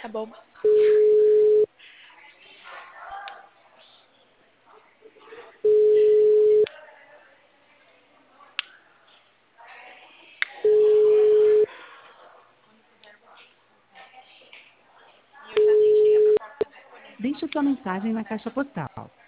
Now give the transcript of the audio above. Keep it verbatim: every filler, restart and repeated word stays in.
Tá bom. Deixe sua mensagem na caixa postal.